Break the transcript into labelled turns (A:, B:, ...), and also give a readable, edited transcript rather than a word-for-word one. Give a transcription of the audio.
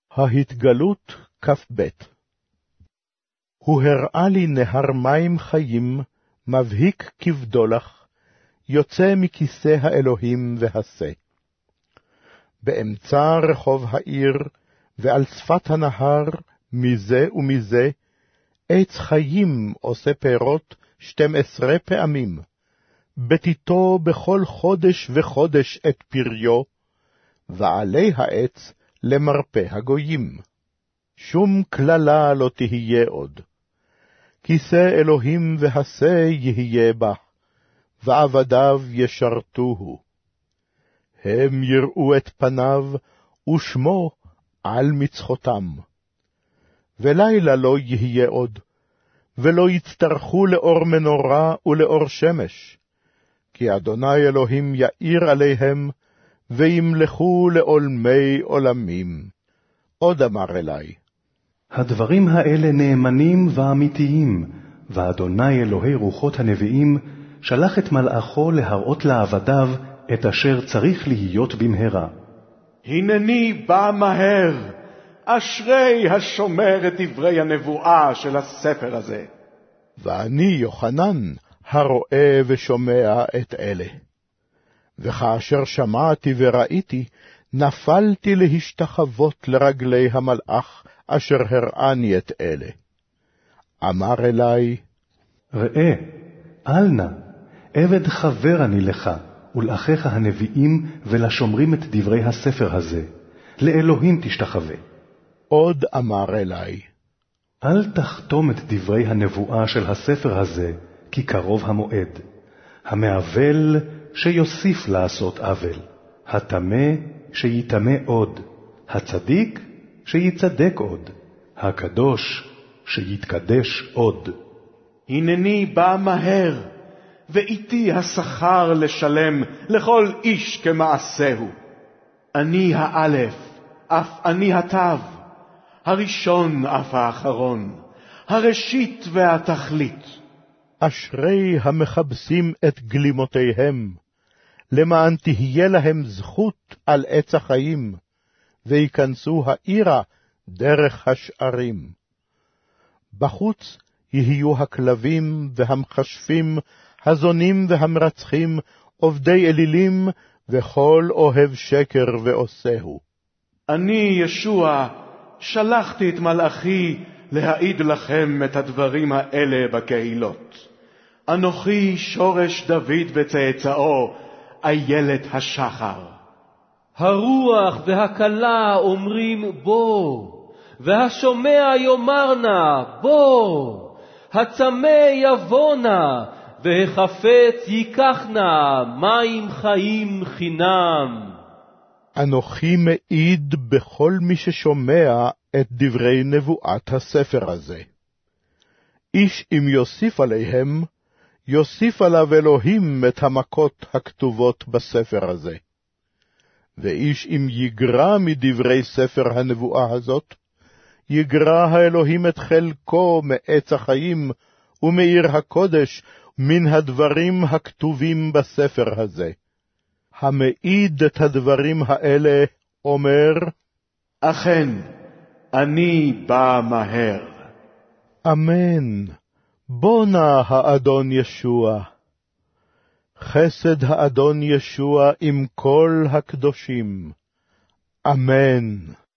A: ההתגלות כ"ב. הוא הראה לי נהר מים חיים, מבהיק כבדולח, יוצא מכיסא האלוהים והשה. באמצע רחוב העיר, ועל שפת הנהר, מזה ומזה, עץ חיים עושה פירות 12 פעמים, בתיתו בכל חודש וחודש את פריו, ועלי העץ למרפא הגויים. שום כללה לא תהיה עוד. כיסא אלוהים והשה יהיה בה, ועבדיו ישרתוהו. הם יראו את פניו, ושמו על מצחותם. ולילה לא יהיה עוד, ולא יצטרכו לאור מנורה ולאור שמש, כי אדוני אלוהים יאיר עליהם, וימלכו לעולמי עולמים. עוד אמר אלי,
B: הדברים האלה נאמנים ואמיתיים, ואדוני אלוהי רוחות הנביאים שלח את מלאכו להראות לעבדיו את אשר צריך להיות במהרה.
C: הנני בא מהר, אשרי השומר את דברי הנבואה של הספר הזה.
A: ואני יוחנן, הרואה ושומע את אלה. וכאשר שמעתי וראיתי, נפלתי להשתחוות לרגלי המלאך, אשר הראני את אלה. אמר אלי,
B: ראה, אל נא, עבד חבר אני לך, ולאחיך הנביאים ולשומרים את דברי הספר הזה, לאלוהים תשתחווה.
A: עוד אמר אלי,
B: אל תחתום את דברי הנבואה של הספר הזה, כי קרוב המועד. המעוול שיוסיף לעשות עוול, הטמא שיטמא עוד, הצדיק שיצדק עוד, הקדוש שיתקדש עוד.
C: הנני בא מהר, ואיתי השכר לשלם לכל איש כמעשהו. אני האלף, אף אני התו, הראשון אף האחרון, הראשית והתכלית.
A: אשרי המחפשים את גלימותיהם, למען תהיה להם זכות על עץ החיים, ויכנסו העירה דרך השערים. בחוץ יהיו הכלבים והמחשפים, הזונים והמרצחים, עובדי אלילים, וכל אוהב שקר ועושהו.
C: אני ישוע שלחתי את מלאכי להעיד לכם את הדברים האלה בקהילות. אנוכי שורש דוד וצאצאו, איילת השחר.
D: הרוח והכלה אומרים בוא, והשומע יאמרנה בוא, הצמא יבונה, והחפץ ייקחנה מים חיים חינם.
A: אנוכי מעיד בכל מי ששומע את דברי נבואת הספר הזה. איש אם יוסיף עליהם, יוסיף עליו אלוהים את המכות הכתובות בספר הזה. ואיש אם יגרע מדברי ספר הנבואה הזאת, יגרע האלוהים את חלקו מעץ החיים ומעיר הקודש, מן הדברים הכתובים בספר הזה. המעיד את הדברים האלה אומר,
C: אכן, אני בא מהר.
A: אמן. בוא נא האדון ישוע. חסד האדון ישוע עם כל הקדושים. אמן.